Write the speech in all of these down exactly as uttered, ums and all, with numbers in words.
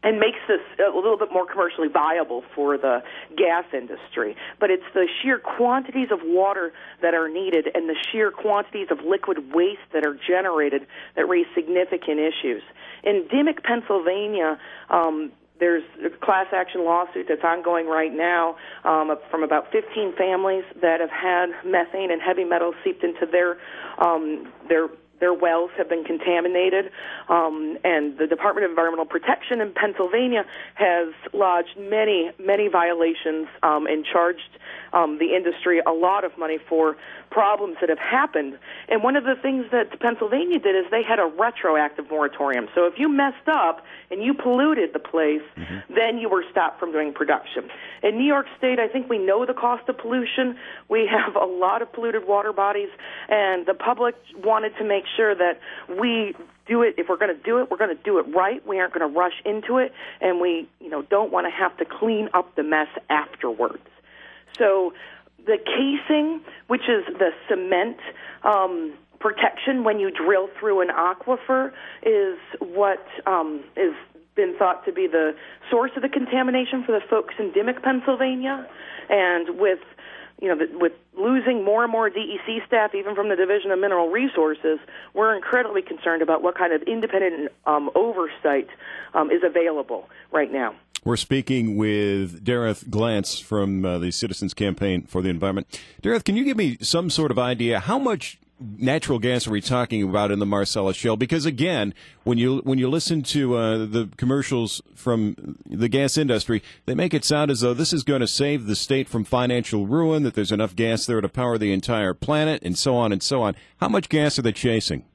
and makes this a little bit more commercially viable for the gas industry. But it's the sheer quantities of water that are needed and the sheer quantities of liquid waste that are generated that raise significant issues. In Dimock, Pennsylvania, um, there's a class action lawsuit that's ongoing right now um, from about fifteen families that have had methane and heavy metals seeped into their um, their Their wells have been contaminated, um, and the Department of Environmental Protection in Pennsylvania has lodged many, many violations um, and charged um, the industry a lot of money for problems that have happened. And one of the things that Pennsylvania did is they had a retroactive moratorium. So if you messed up and you polluted the place, mm-hmm. then you were stopped from doing production. In New York State, I think we know the cost of pollution. We have a lot of polluted water bodies, and the public wanted to make sure that we do it. If we're going to do it, we're going to do it right. We aren't going to rush into it, and we, you know, don't want to have to clean up the mess afterwards. So the casing, which is the cement um, protection when you drill through an aquifer, is what um, is been thought to be the source of the contamination for the folks in Dimock, Pennsylvania. And with you know, the, with losing more and more D E C staff, even from the Division of Mineral Resources, we're incredibly concerned about what kind of independent um, oversight um, is available right now. We're speaking with Dareth Glantz from uh, the Citizens Campaign for the Environment. Dareth, can you give me some sort of idea how much natural gas are we talking about in the Marcellus Shale? Because again, when you when you listen to uh, the commercials from the gas industry, they make it sound as though this is going to save the state from financial ruin, that there's enough gas there to power the entire planet, and so on and so on. How much gas are they chasing?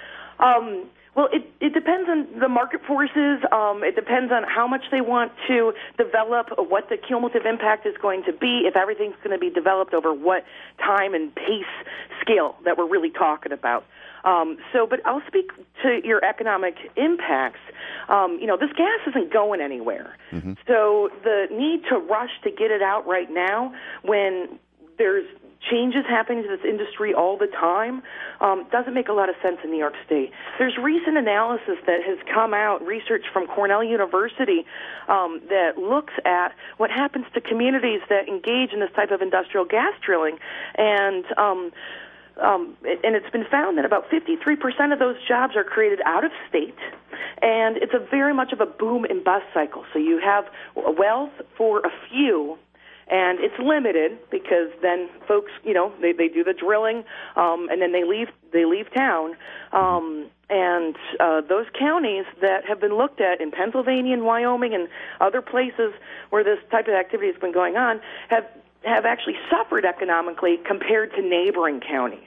Um. Well, it, it depends on the market forces. Um, it depends on how much they want to develop, what the cumulative impact is going to be, if everything's going to be developed over what time and pace scale that we're really talking about. Um, so, but I'll speak to your economic impacts. Um, you know, this gas isn't going anywhere. Mm-hmm. So the need to rush to get it out right now when there's changes happening to this industry all the time um, doesn't make a lot of sense in New York State. There's recent analysis that has come out, research from Cornell University, um, that looks at what happens to communities that engage in this type of industrial gas drilling. And um, um, and it's been found that about fifty-three percent of those jobs are created out of state, and it's a very much of a boom and bust cycle. So you have wealth for a few, and it's limited because then folks, you know, they, they do the drilling, um, and then they leave they leave town. Um, and uh, those counties that have been looked at in Pennsylvania and Wyoming and other places where this type of activity has been going on have have actually suffered economically compared to neighboring counties.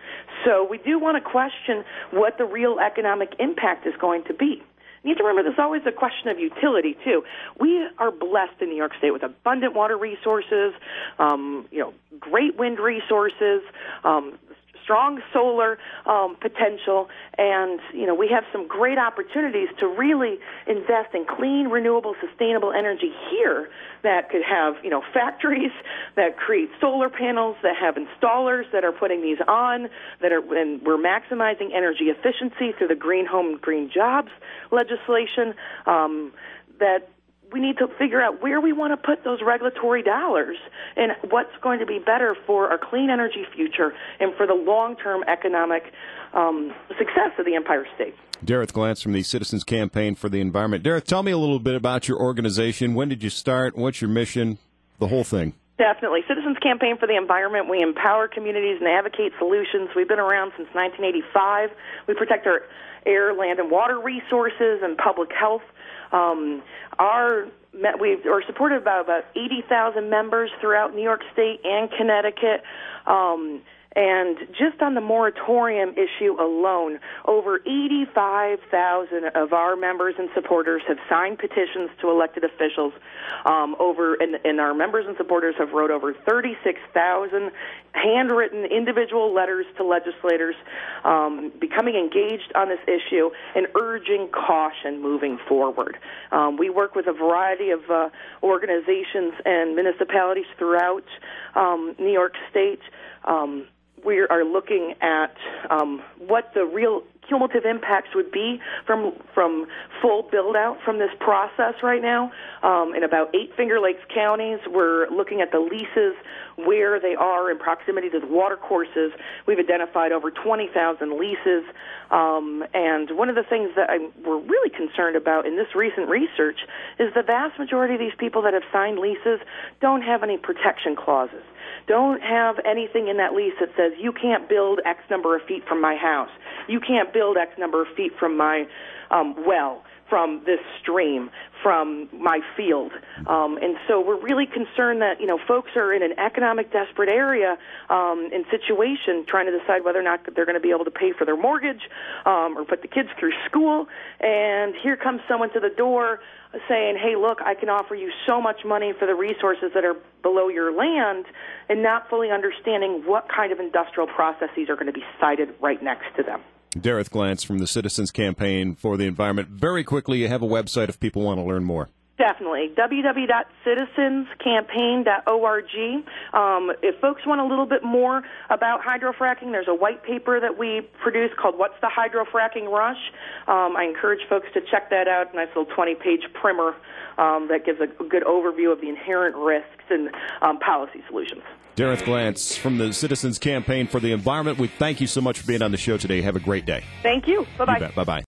So we do want to question what the real economic impact is going to be. You need to remember there's always a question of utility, too. We are blessed in New York State with abundant water resources, um, you know, great wind resources, um, strong solar um, potential, and, you know, we have some great opportunities to really invest in clean, renewable, sustainable energy here that could have, you know, factories that create solar panels, that have installers that are putting these on, that are, and we're maximizing energy efficiency through the Green Home, Green Jobs legislation, um, that we need to figure out where we want to put those regulatory dollars and what's going to be better for our clean energy future and for the long-term economic um, success of the Empire State. Dareth Glantz from the Citizens Campaign for the Environment. Dareth, tell me a little bit about your organization. When did you start? What's your mission? The whole thing. Definitely. Citizens Campaign for the Environment. We empower communities and advocate solutions. We've been around since nineteen eighty-five. We protect our air, land, and water resources and public health. Um, our we are supported by about eighty thousand members throughout New York State and Connecticut. Um, and just on the moratorium issue alone, over eighty-five thousand of our members and supporters have signed petitions to elected officials. Um, over and, and our members and supporters have wrote over thirty-six thousand handwritten individual letters to legislators, um, becoming engaged on this issue and urging caution moving forward. Um, we work with a variety of uh, organizations and municipalities throughout um, New York State. Um, we are looking at um, what the real cumulative impacts would be from from full build-out from this process right now. Um, in about eight Finger Lakes counties, we're looking at the leases where they are in proximity to the water courses. We've identified over twenty thousand leases. Um, and one of the things that I'm, we're really concerned about in this recent research is the vast majority of these people that have signed leases don't have any protection clauses, don't have anything in that lease that says you can't build X number of feet from my house, you can't build X number of feet from my um, well, from this stream, from my field. Um, and so we're really concerned that, you know, folks are in an economic desperate area um, and situation trying to decide whether or not they're going to be able to pay for their mortgage um, or put the kids through school. And here comes someone to the door saying, hey, look, I can offer you so much money for the resources that are below your land, and not fully understanding what kind of industrial processes are going to be sited right next to them. Dareth Glantz from the Citizens Campaign for the Environment. Very quickly, you have a website if people want to learn more. Definitely. w w w dot citizens campaign dot org. Um, if folks want a little bit more about hydrofracking, there's a white paper that we produced called What's the Hydrofracking Rush? Um, I encourage folks to check that out. Nice little twenty-page primer um, that gives a good overview of the inherent risks and um, policy solutions. Dareth Glantz from the Citizens Campaign for the Environment. We thank you so much for being on the show today. Have a great day. Thank you. Bye-bye. Bye-bye.